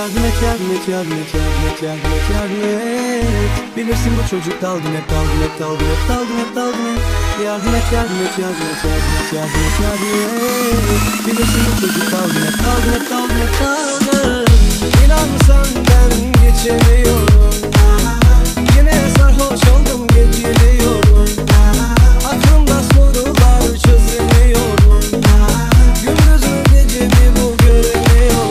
Yardım et, yardım et, yardım et, yardım et, yardım et, yardım et. Bilirsin bu çocuk dalgın hep, dalgın hep, dalgın hep, dalgın hep, dalgın hep. Yardım et, yardım et, yardım et, yardım et, yardım et, yardım et. Bilirsin bu çocuk dalgın hep, dalgın hep, dalgın hep, dalgın. İnan senden geçemiyorum. Yine sarhoş oldum, geçiliyorum. Aklımda sorular çözemiyorum. Gündüz mü gece mi bu göremiyorum.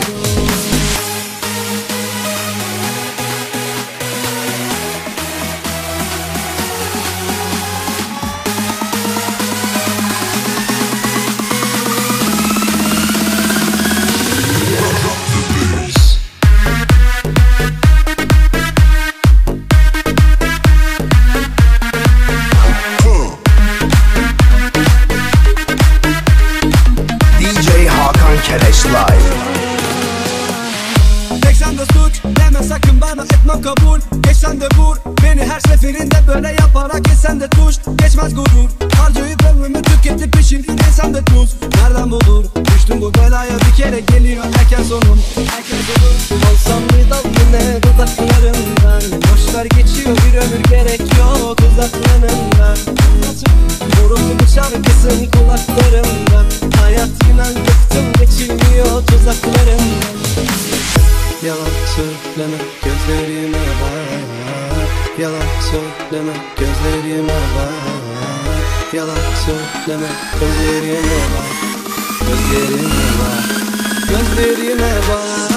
Tek sende suç deme sakın bana, etmem kabul. Geç sen de vur beni her seferinde, böyle yaparak yesen de tuş. Geçmez gurur, harcayıp ömrümü tüketip pişirdin sen de tuz. Nereden bulur, düştüm bu belaya bir kere, geliyor erken sonum. Erken sonum. Olsam bir dal yine dudaklarından. Boşver geçiyor bir ömür, gerek yok uzaklarından. Borumlu bir şarkısın kulaklarımda. Hayat inan bıktım, geçilmiyor tuzaklarımdan. Yalan söyleme gözlerime bak. Yalan söyleme gözlerime bak. Yalan söyleme gözlerime bak. Gözlerime bak. Gözlerime bak.